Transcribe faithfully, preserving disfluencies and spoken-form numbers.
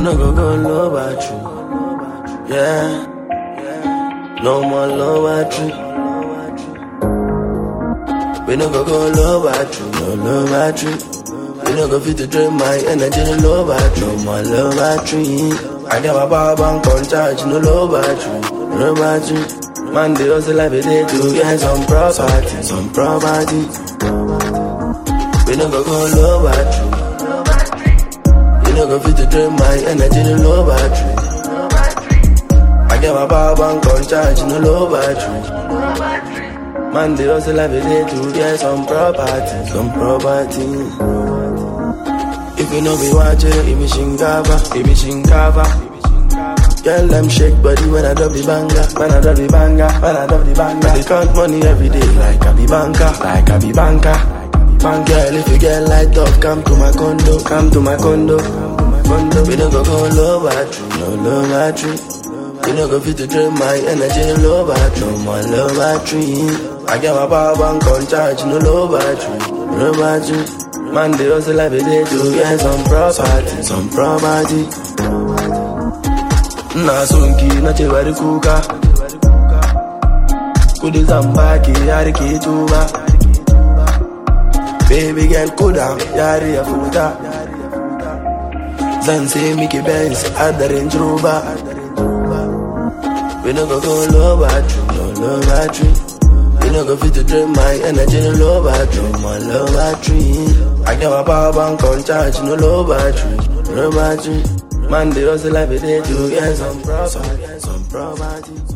no go go low battery. Yeah, no more low battery. We no go go low battery, no low battery. We no go fit to drain my energy, no low battery, no more low battery. I get my power bank on charge, no low battery, no battery. Man, they hustle every day to get some property, some property. We no go go low battery. We no go fit to drain my energy, no low battery. I get my power bank on charge, no low battery. Man, they hustle every day to get some property, some property. If you know me watching, if me shinkava, if me shinkava. Girl, them shake body when I drop the banger, when I drop the banger, when I drop the banger. They count money every day like I be banker, like I be banker. Man, girl, if you get light up, come to my condo, come to my condo, come to my condo. We don't go go low battery, no low battery. We don't go fit to drain my energy, no low battery, no more low battery. I get my power bank on charge, no low battery, no battery. Man, they hustle every day to get some property, some property. Na sonki na ce bari kuka, kudi zamba ki yari ki tuba. Baby girl kuda yari ya futa. Zan sai miki Benz har da Range Rover. We no go go low battery, no low battery. We no go fit to drain my energy, no low battery, no more low battery. I get my power bank on charge, no low battery, no battery. Man, they hustle every day to get some property, some property.